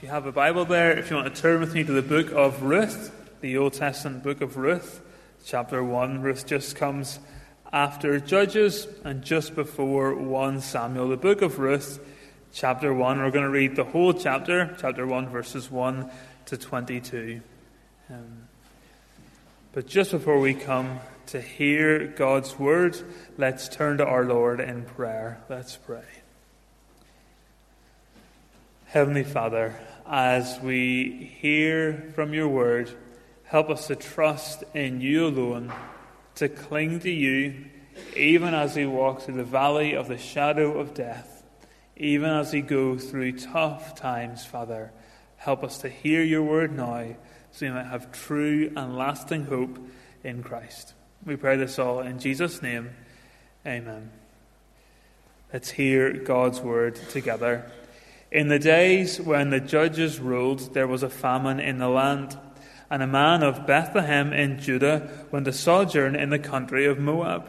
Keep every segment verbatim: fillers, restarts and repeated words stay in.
If you have a Bible there, if you want to turn with me to the book of Ruth, the Old Testament book of Ruth, chapter one. Ruth just comes after Judges and just before First Samuel. The book of Ruth, chapter one. We're going to read the whole chapter, chapter one, verses one to twenty-two. Um, but just before we come to hear God's word, let's turn to our Lord in prayer. Let's pray. Heavenly Father, as we hear from your word, help us to trust in you alone, to cling to you, even as we walk through the valley of the shadow of death, even as we go through tough times, Father. Help us to hear your word now, so we might have true and lasting hope in Christ. We pray this all in Jesus' name. Amen. Let's hear God's word together. In the days when the judges ruled, there was a famine in the land, and a man of Bethlehem in Judah went to sojourn in the country of Moab,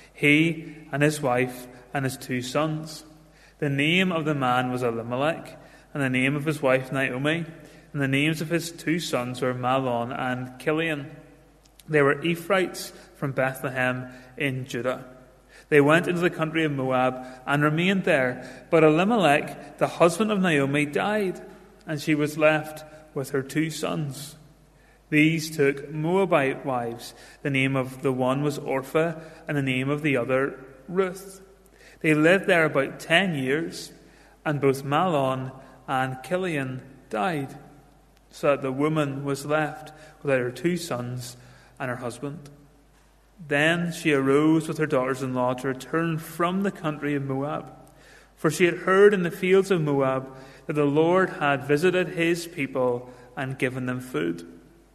he and his wife and his two sons. The name of the man was Elimelech, and the name of his wife Naomi, and the names of his two sons were Mahlon and Chilion. They were Ephrathites from Bethlehem in Judah. They went into the country of Moab and remained there. But Elimelech, the husband of Naomi, died, and she was left with her two sons. These took Moabite wives. The name of the one was Orpah, and the name of the other Ruth. They lived there about ten years, and both Mahlon and Chilion died, so that the woman was left without her two sons and her husband. Then she arose with her daughters-in-law to return from the country of Moab, for she had heard in the fields of Moab that the Lord had visited his people and given them food.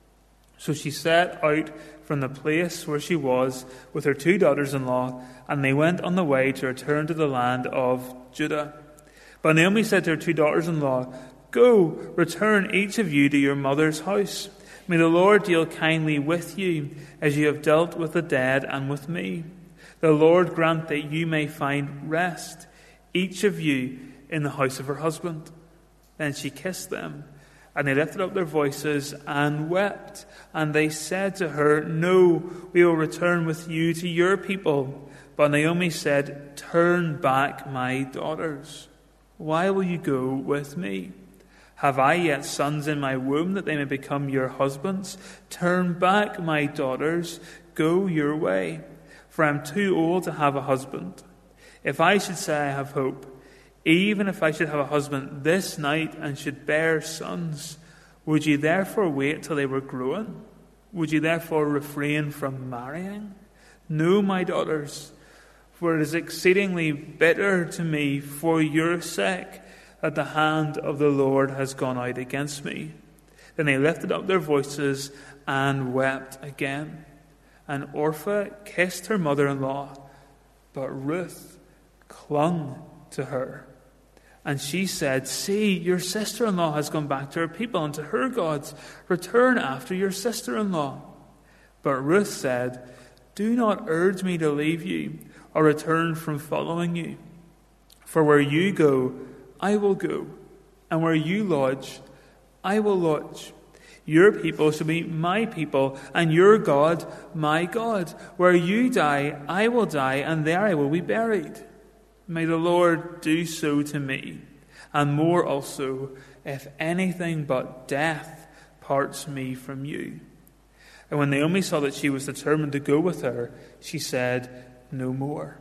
So she set out from the place where she was with her two daughters-in-law, and they went on the way to return to the land of Judah. But Naomi said to her two daughters-in-law, "Go, return each of you to your mother's house. May the Lord deal kindly with you, as you have dealt with the dead and with me. The Lord grant that you may find rest, each of you in the house of her husband." Then she kissed them, and they lifted up their voices and wept. And they said to her, "No, we will return with you to your people." But Naomi said, "Turn back, my daughters. Why will you go with me? Have I yet sons in my womb that they may become your husbands? Turn back, my daughters, go your way, for I am too old to have a husband. If I should say I have hope, even if I should have a husband this night and should bear sons, would you therefore wait till they were grown? Would you therefore refrain from marrying? No, my daughters, for it is exceedingly bitter to me for your sake that the hand of the Lord has gone out against me." Then they lifted up their voices and wept again. And Orpah kissed her mother-in-law, but Ruth clung to her. And she said, "See, your sister-in-law has gone back to her people and to her gods. Return after your sister-in-law." But Ruth said, "Do not urge me to leave you or return from following you. For where you go, I will go, and where you lodge, I will lodge. Your people shall be my people, and your God my God. Where you die, I will die, and there I will be buried. May the Lord do so to me, and more also, if anything but death parts me from you." And when Naomi saw that she was determined to go with her, she said no more.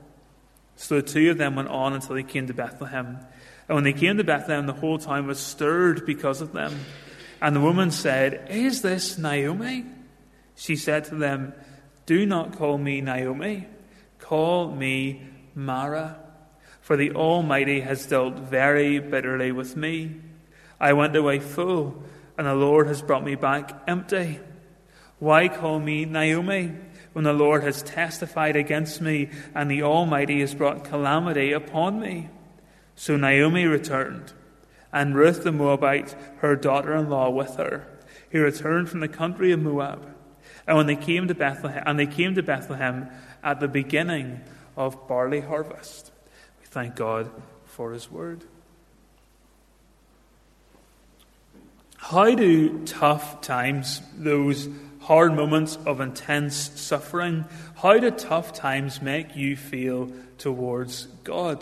So the two of them went on until they came to Bethlehem. And when they came to Bethlehem, the whole town was stirred because of them. And the woman said, "Is this Naomi?" She said to them, "Do not call me Naomi. Call me Mara. For the Almighty has dealt very bitterly with me. I went away full, and the Lord has brought me back empty. Why call me Naomi, when the Lord has testified against me, and the Almighty has brought calamity upon me?" So Naomi returned, and Ruth the Moabite, her daughter-in-law, with her, who returned from the country of Moab. And when they came to Bethlehem, and they came to Bethlehem at the beginning of barley harvest. We thank God for his word. How do tough times, those hard moments of intense suffering, how do tough times make you feel towards God?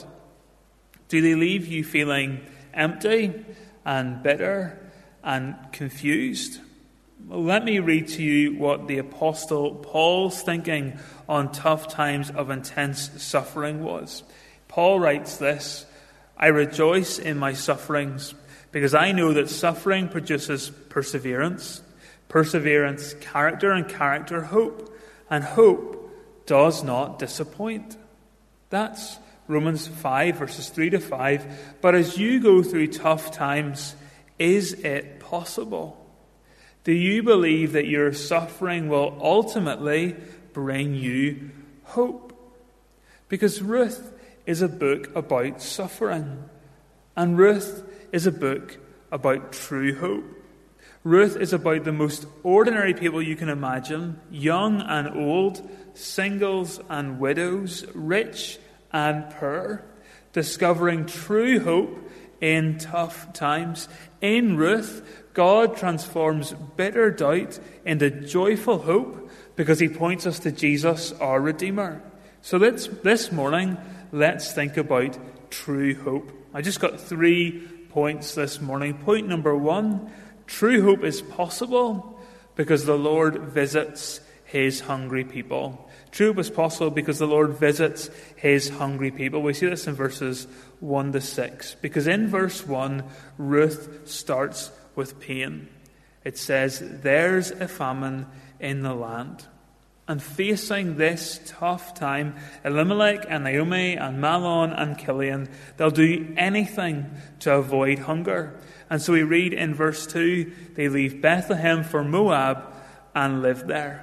Do they leave you feeling empty and bitter and confused? Well, let me read to you what the Apostle Paul's thinking on tough times of intense suffering was. Paul writes this: "I rejoice in my sufferings, because I know that suffering produces perseverance, perseverance, character, and character, hope, and hope does not disappoint." That's Romans five, verses three to five. But as you go through tough times, is it possible? Do you believe that your suffering will ultimately bring you hope? Because Ruth is a book about suffering, and Ruth is a book about true hope. Ruth is about the most ordinary people you can imagine, young and old, singles and widows, rich and poor, discovering true hope in tough times. In Ruth, God transforms bitter doubt into joyful hope because he points us to Jesus, our Redeemer. So let's, this morning, let's think about true hope. I just got three points this morning. Point number one, true hope is possible because the Lord visits his hungry people. True hope is possible because the Lord visits his hungry people. We see this in verses one to six. Because in verse one, Ruth starts with pain. It says, "There's a famine in the land." And facing this tough time, Elimelech and Naomi and Mahlon and Chilion, they'll do anything to avoid hunger. And so we read in verse two, they leave Bethlehem for Moab and live there.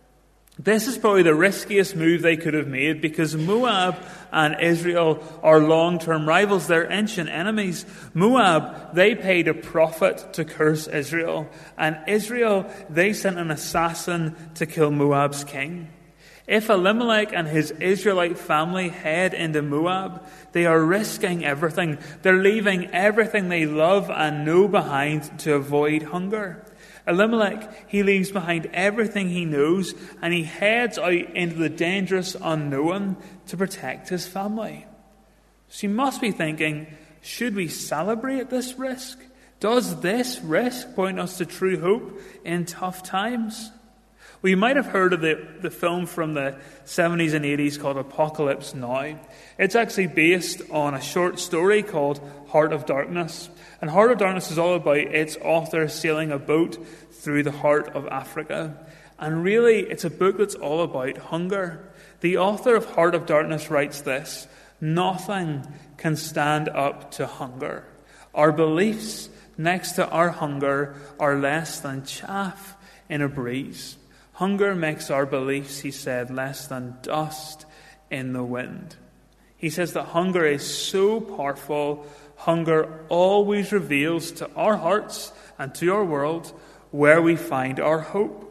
This is probably the riskiest move they could have made because Moab and Israel are long-term rivals. They're ancient enemies. Moab, they paid a prophet to curse Israel. And Israel, they sent an assassin to kill Moab's king. If Elimelech and his Israelite family head into Moab, they are risking everything. They're leaving everything they love and know behind to avoid hunger. Elimelech, he leaves behind everything he knows and he heads out into the dangerous unknown to protect his family. So you must be thinking, should we celebrate this risk? Does this risk point us to true hope in tough times? Well, you might have heard of the, the film from the seventies and eighties called Apocalypse Now. It's actually based on a short story called Heart of Darkness. And Heart of Darkness is all about its author sailing a boat through the heart of Africa. And really, it's a book that's all about hunger. The author of Heart of Darkness writes this: "Nothing can stand up to hunger. Our beliefs next to our hunger are less than chaff in a breeze. Hunger makes our beliefs," he said, "less than dust in the wind." He says that hunger is so powerful, hunger always reveals to our hearts and to our world where we find our hope.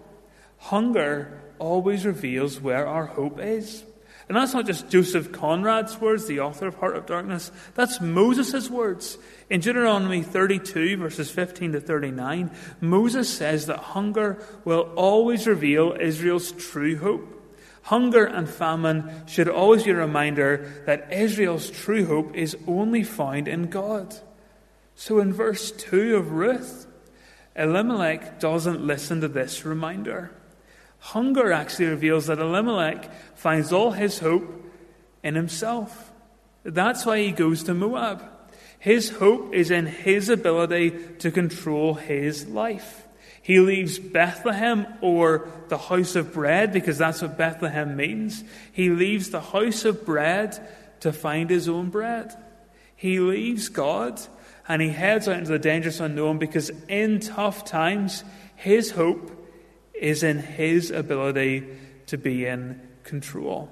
Hunger always reveals where our hope is. And that's not just Joseph Conrad's words, the author of Heart of Darkness. That's Moses' words. In Deuteronomy thirty-two, verses fifteen to thirty-nine, Moses says that hunger will always reveal Israel's true hope. Hunger and famine should always be a reminder that Israel's true hope is only found in God. So in verse two of Ruth, Elimelech doesn't listen to this reminder. Hunger actually reveals that Elimelech finds all his hope in himself. That's why he goes to Moab. His hope is in his ability to control his life. He leaves Bethlehem, or the house of bread, because that's what Bethlehem means. He leaves the house of bread to find his own bread. He leaves God and he heads out into the dangerous unknown because in tough times, his hope is in his ability to be in control.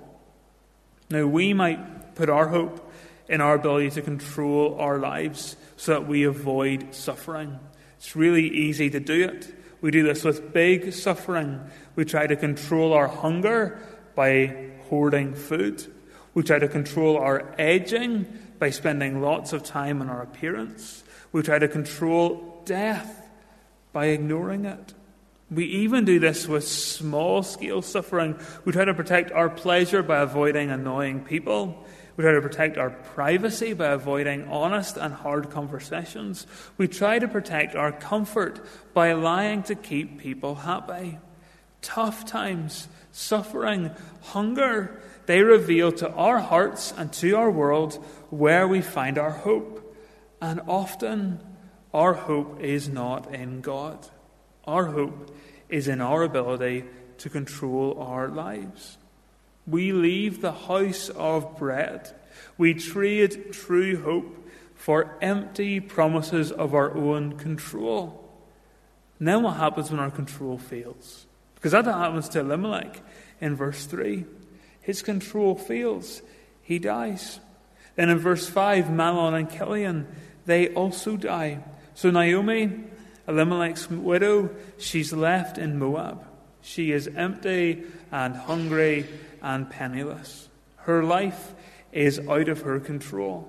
Now, we might put our hope in our ability to control our lives so that we avoid suffering. It's really easy to do it. We do this with big suffering. We try to control our hunger by hoarding food. We try to control our aging by spending lots of time on our appearance. We try to control death by ignoring it. We even do this with small-scale suffering. We try to protect our pleasure by avoiding annoying people. We try to protect our privacy by avoiding honest and hard conversations. We try to protect our comfort by lying to keep people happy. Tough times, suffering, hunger, they reveal to our hearts and to our world where we find our hope. And often, our hope is not in God. Our hope is in our ability to control our lives. We leave the house of bread. We trade true hope for empty promises of our own control. And then what happens when our control fails? Because that happens to Elimelech in verse three. His control fails. He dies. Then in verse five, Mahlon and Chilion, they also die. So Naomi, Elimelech's widow, she's left in Moab. She is empty and hungry and penniless. Her life is out of her control.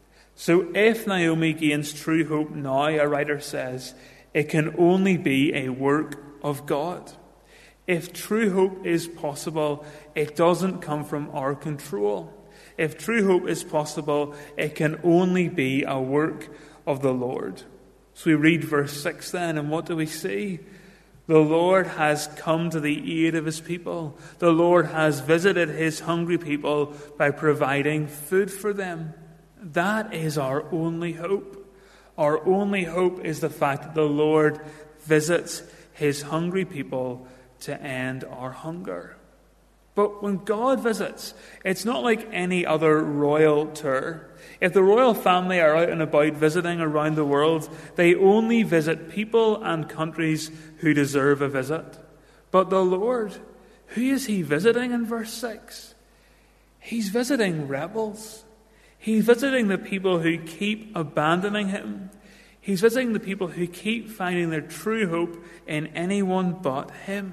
So if Naomi gains true hope now, a writer says, it can only be a work of God. If true hope is possible, it doesn't come from our control. If true hope is possible, it can only be a work of the Lord. So we read verse six then, and what do we see? The Lord has come to the aid of his people. The Lord has visited his hungry people by providing food for them. That is our only hope. Our only hope is the fact that the Lord visits his hungry people to end our hunger. But when God visits, it's not like any other royal tour. If the royal family are out and about visiting around the world, they only visit people and countries who deserve a visit. But the Lord, who is he visiting in verse six? He's visiting rebels. He's visiting the people who keep abandoning him. He's visiting the people who keep finding their true hope in anyone but him.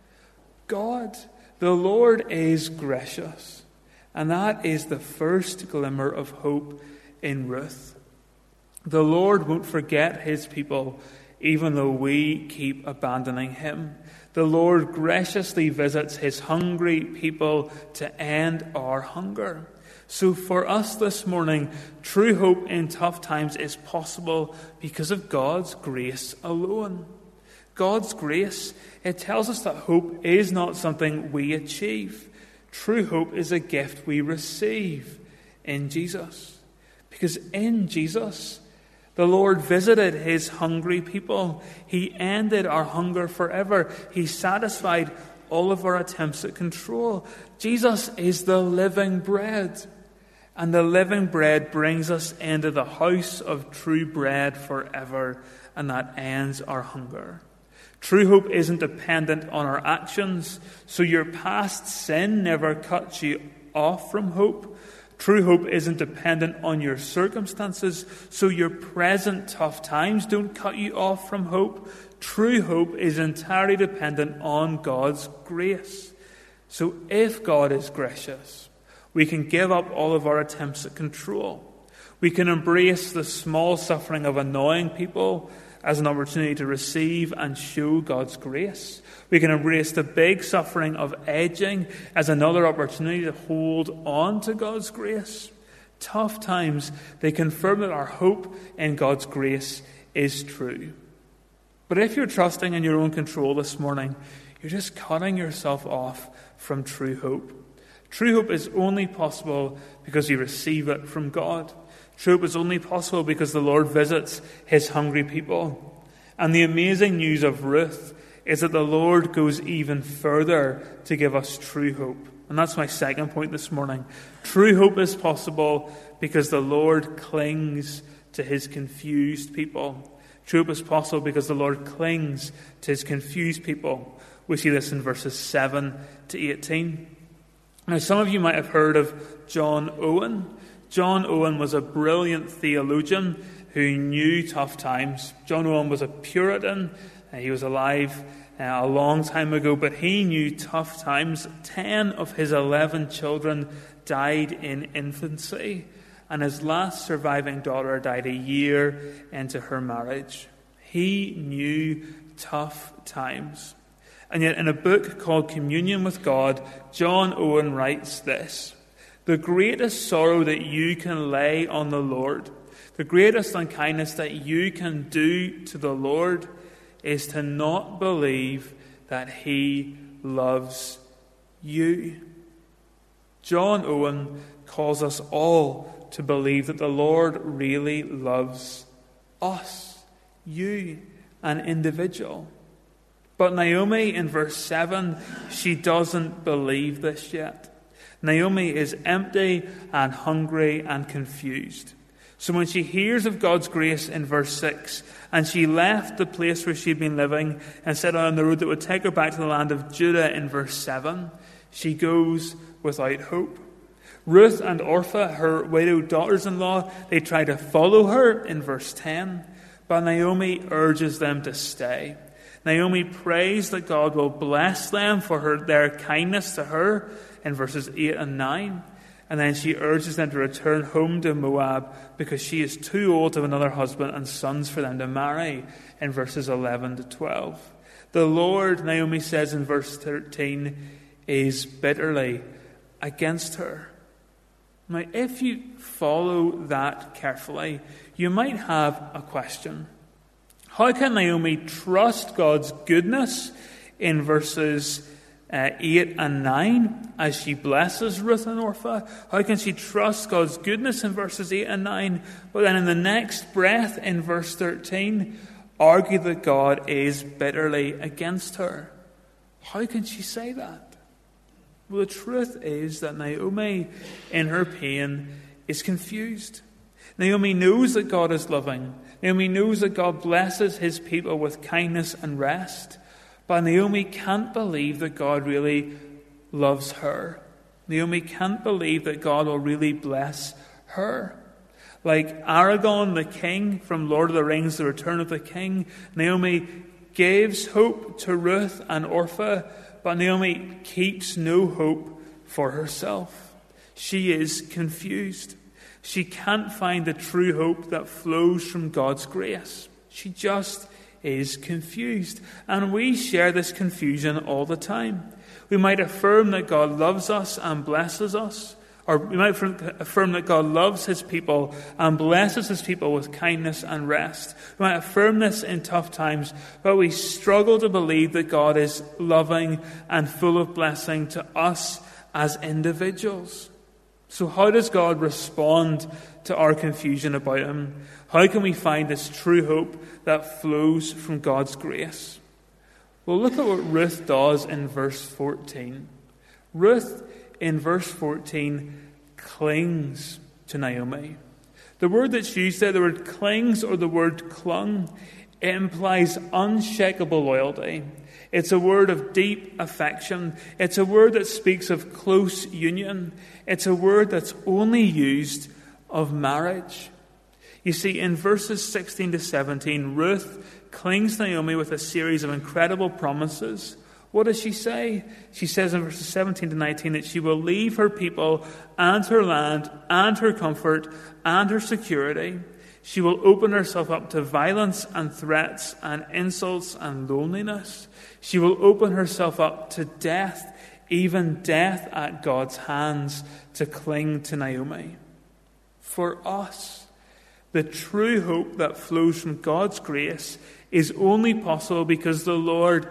God, the Lord, is gracious. And that is the first glimmer of hope in Ruth. The Lord won't forget his people, even though we keep abandoning him. The Lord graciously visits his hungry people to end our hunger. So for us this morning, true hope in tough times is possible because of God's grace alone. God's grace, it tells us that hope is not something we achieve. True hope is a gift we receive in Jesus. Because in Jesus, the Lord visited his hungry people. He ended our hunger forever. He satisfied all of our attempts at control. Jesus is the living bread. And the living bread brings us into the house of true bread forever. And that ends our hunger. True hope isn't dependent on our actions, so your past sin never cuts you off from hope. True hope isn't dependent on your circumstances, so your present tough times don't cut you off from hope. True hope is entirely dependent on God's grace. So if God is gracious, we can give up all of our attempts at control. We can embrace the small suffering of annoying people as an opportunity to receive and show God's grace. We can embrace the big suffering of edging as another opportunity to hold on to God's grace. Tough times, they confirm that our hope in God's grace is true. But if you're trusting in your own control this morning, you're just cutting yourself off from true hope. True hope is only possible because you receive it from God. True hope is only possible because the Lord visits his hungry people. And the amazing news of Ruth is that the Lord goes even further to give us true hope. And that's my second point this morning. True hope is possible because the Lord clings to his confused people. True hope is possible because the Lord clings to his confused people. We see this in verses seven to eighteen. Now, some of you might have heard of John Owen. John Owen was a brilliant theologian who knew tough times. John Owen was a Puritan. He was alive uh, a long time ago, but he knew tough times. Ten of his eleven children died in infancy, and his last surviving daughter died a year into her marriage. He knew tough times. And yet in a book called Communion with God, John Owen writes this: the greatest sorrow that you can lay on the Lord, the greatest unkindness that you can do to the Lord, is to not believe that he loves you. John Owen calls us all to believe that the Lord really loves us, you, an individual. But Naomi, in verse seven, she doesn't believe this yet. Naomi is empty and hungry and confused. So when she hears of God's grace in verse six, and she left the place where she'd been living and set out on the road that would take her back to the land of Judah in verse seven, she goes without hope. Ruth and Orpah, her widowed daughters-in-law, they try to follow her in verse ten, but Naomi urges them to stay. Naomi prays that God will bless them for her, their kindness to her in verses eight and nine. And then she urges them to return home to Moab because she is too old to have another husband and sons for them to marry in verses eleven to twelve. The Lord, Naomi says in verse thirteen, is bitterly against her. Now, if you follow that carefully, you might have a question. How can Naomi trust God's goodness in verses uh, eight and nine as she blesses Ruth and Orpah? How can she trust God's goodness in verses eight and nine, but then in the next breath in verse thirteen, argue that God is bitterly against her? How can she say that? Well, the truth is that Naomi, in her pain, is confused. Naomi knows that God is loving. Naomi knows that God blesses his people with kindness and rest. But Naomi can't believe that God really loves her. Naomi can't believe that God will really bless her. Like Aragorn, the king from Lord of the Rings, The Return of the King, Naomi gives hope to Ruth and Orpah, but Naomi keeps no hope for herself. She is confused. She can't find the true hope that flows from God's grace. She just is confused. And we share this confusion all the time. We might affirm that God loves us and blesses us, or we might affirm that God loves his people and blesses his people with kindness and rest. We might affirm this in tough times, but we struggle to believe that God is loving and full of blessing to us as individuals. So how does God respond to our confusion about him? How can we find this true hope that flows from God's grace? Well, look at what Ruth does in verse fourteen. Ruth, in verse fourteen, clings to Naomi. The word that's used there, the word clings or the word clung, it implies unshakable loyalty. It's a word of deep affection. It's a word that speaks of close union. It's a word that's only used of marriage. You see, in verses sixteen to seventeen, Ruth clings to Naomi with a series of incredible promises. What does she say? She says in verses seventeen to nineteen that she will leave her people and her land and her comfort and her security. She will open herself up to violence and threats and insults and loneliness. She will open herself up to death, even death at God's hands, to cling to Naomi. For us, the true hope that flows from God's grace is only possible because the Lord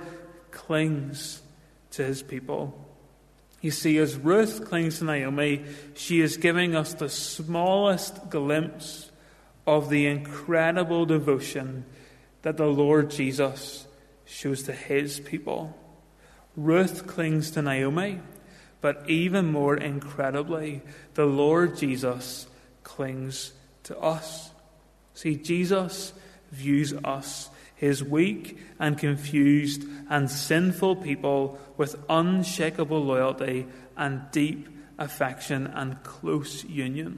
clings to his people. You see, as Ruth clings to Naomi, she is giving us the smallest glimpse of the incredible devotion that the Lord Jesus shows to his people. Ruth clings to Naomi, but even more incredibly, the Lord Jesus clings to us. See, Jesus views us, his weak and confused and sinful people, with unshakable loyalty and deep affection and close union.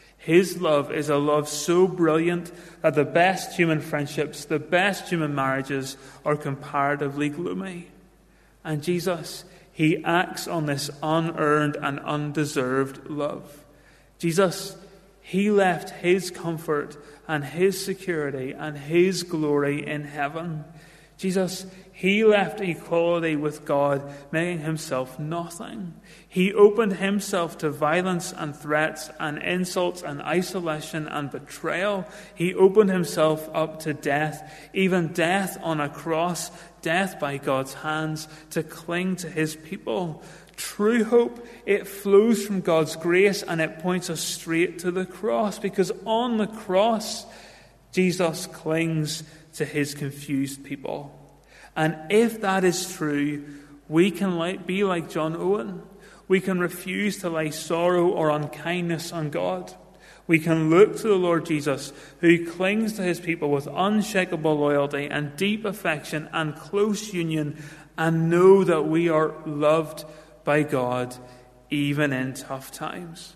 His love is a love so brilliant that the best human friendships, the best human marriages are comparatively gloomy. And Jesus, he acts on this unearned and undeserved love. Jesus, He left his comfort and his security and his glory in heaven. Jesus, he left equality with God, making himself nothing. He opened himself to violence and threats and insults and isolation and betrayal. He opened himself up to death, even death on a cross, death by God's hands, to cling to his people. True hope, it flows from God's grace and it points us straight to the cross, because on the cross, Jesus clings to his confused people. And if that is true, we can like, be like John Owen. We can refuse to lay sorrow or unkindness on God. We can look to the Lord Jesus, who clings to his people with unshakable loyalty and deep affection and close union, and know that we are loved by God even in tough times.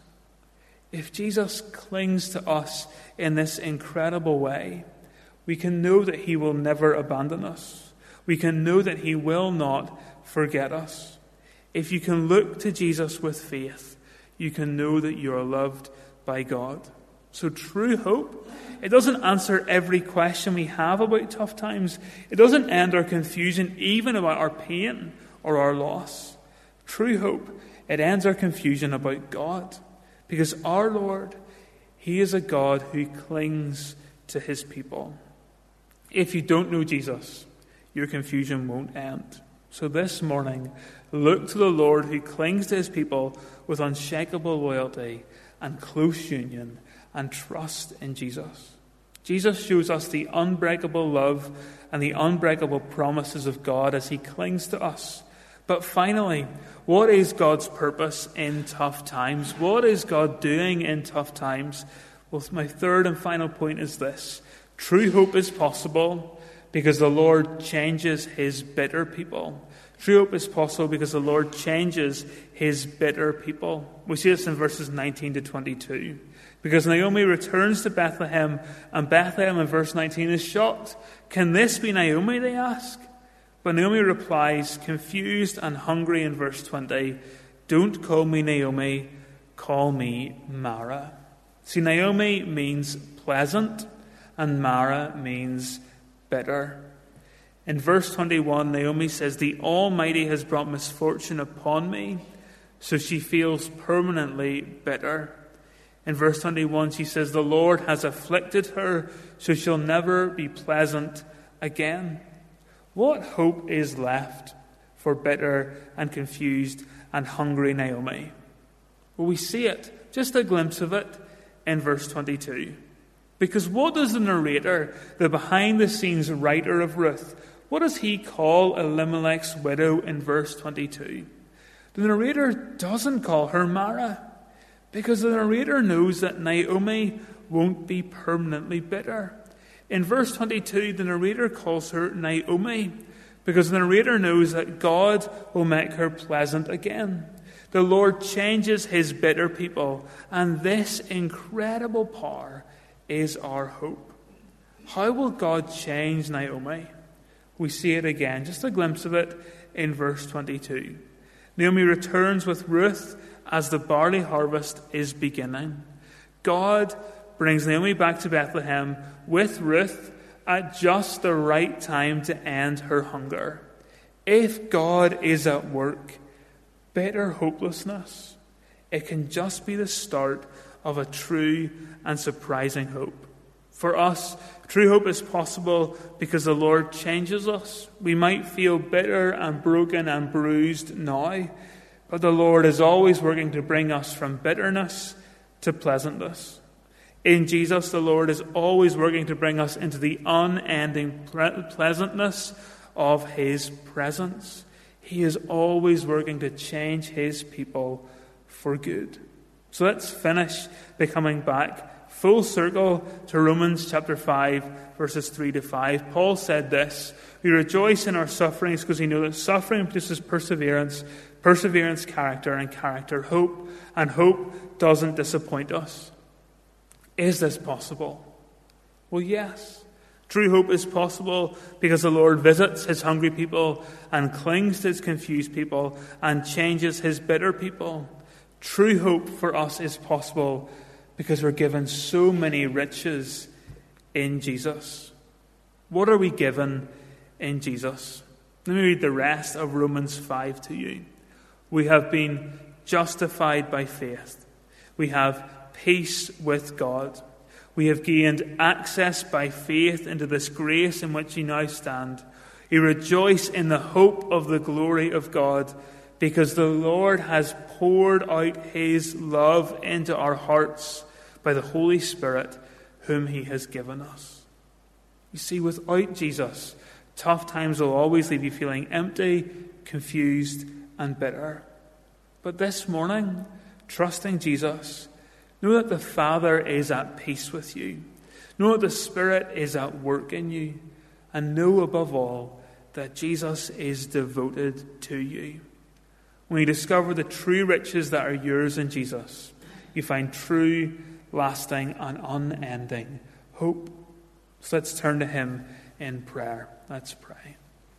If Jesus clings to us in this incredible way, we can know that he will never abandon us. We can know that he will not forget us. If you can look to Jesus with faith, you can know that you are loved by God. So true hope, it doesn't answer every question we have about tough times. It doesn't end our confusion even about our pain or our loss. True hope, it ends our confusion about God. Because our Lord, he is a God who clings to his people. If you don't know Jesus, your confusion won't end. So this morning, look to the Lord who clings to his people with unshakable loyalty and close union, and trust in Jesus. Jesus shows us the unbreakable love and the unbreakable promises of God as he clings to us. But finally, what is God's purpose in tough times? What is God doing in tough times? Well, my third and final point is this. True hope is possible because the Lord changes his bitter people. True hope is possible because the Lord changes his bitter people. We see this in verses nineteen to twenty-two. Because Naomi returns to Bethlehem, and Bethlehem in verse nineteen is shocked. Can this be Naomi, they ask? But Naomi replies, confused and hungry in verse twenty, don't call me Naomi, call me Mara. See, Naomi means pleasant, and Mara means bitter. In verse twenty-one, Naomi says, the Almighty has brought misfortune upon me, so she feels permanently bitter. In verse twenty-one, she says, the Lord has afflicted her, so she'll never be pleasant again. What hope is left for bitter and confused and hungry Naomi? Well, we see it, just a glimpse of it, in verse twenty-two. Because what does the narrator, the behind-the-scenes writer of Ruth, what does he call Elimelech's widow in verse twenty-two? The narrator doesn't call her Mara, because the narrator knows that Naomi won't be permanently bitter. In verse twenty-two, the narrator calls her Naomi, because the narrator knows that God will make her pleasant again. The Lord changes his bitter people, and this incredible power is our hope. How will God change Naomi? We see it again, just a glimpse of it in verse twenty-two. Naomi returns with Ruth as the barley harvest is beginning. God brings Naomi back to Bethlehem with Ruth at just the right time to end her hunger. If God is at work, bitter hopelessness, it can just be the start of a true and surprising hope. For us, true hope is possible because the Lord changes us. We might feel bitter and broken and bruised now, but the Lord is always working to bring us from bitterness to pleasantness. In Jesus, the Lord is always working to bring us into the unending pleasantness of his presence. He is always working to change his people for good. So let's finish by coming back full circle to Romans chapter five, verses three to five. Paul said this, we rejoice in our sufferings because we know that suffering produces perseverance, perseverance, character, and character, hope, and hope doesn't disappoint us. Is this possible? Well, yes. True hope is possible because the Lord visits his hungry people and clings to his confused people and changes his bitter people. True hope for us is possible because we're given so many riches in Jesus. What are we given in Jesus? Let me read the rest of Romans five to you. We have been justified by faith. We have peace with God. We have gained access by faith into this grace in which you now stand. We rejoice in the hope of the glory of God, because the Lord has poured out his love into our hearts by the Holy Spirit, whom he has given us. You see, without Jesus, tough times will always leave you feeling empty, confused, and bitter. But this morning, trusting Jesus, know that the Father is at peace with you. Know that the Spirit is at work in you. And know above all that Jesus is devoted to you. When you discover the true riches that are yours in Jesus, you find true, lasting, and unending hope. So let's turn to him in prayer. Let's pray.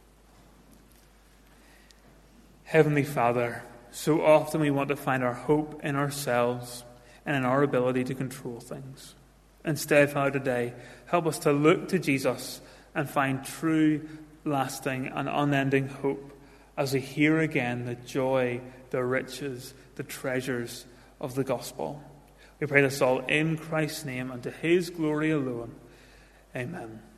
Heavenly Father, so often we want to find our hope in ourselves and in our ability to control things. Instead, Father, today, help us to look to Jesus and find true, lasting, and unending hope as we hear again the joy, the riches, the treasures of the gospel. We pray this all in Christ's name and to his glory alone. Amen.